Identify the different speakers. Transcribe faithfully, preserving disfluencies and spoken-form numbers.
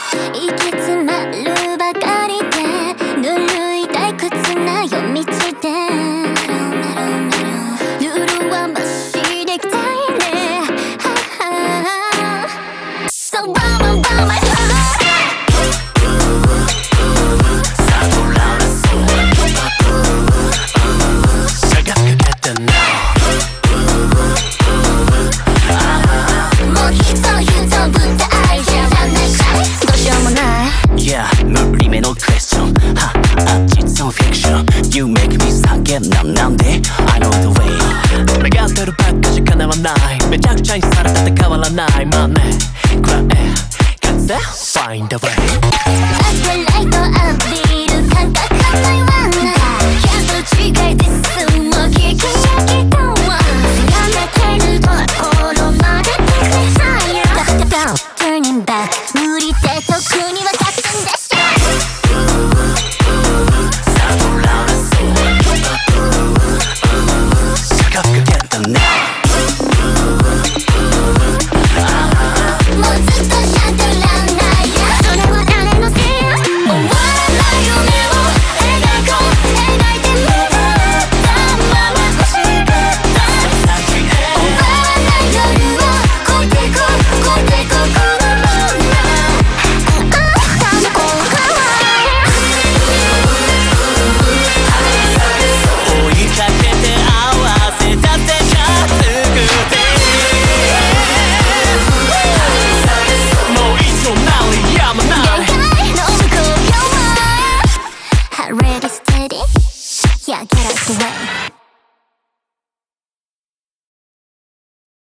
Speaker 1: 行き詰まるばかりでぬるい退屈な夜道でルは無視できたいね So bomb bomb my heart
Speaker 2: You make me 叫んなんなんで I know the way 願ってるばっかし叶わないめちゃくちゃにされたって変わらないまあねくらえ風 Find a way
Speaker 1: アスペライト浴びる感覚ないわないキャンドル違いですもう聞き飽きたわやめてるところまで Take me higher Turning back 無理で特に分かってんでしょReady, steady, yeah, get out the way.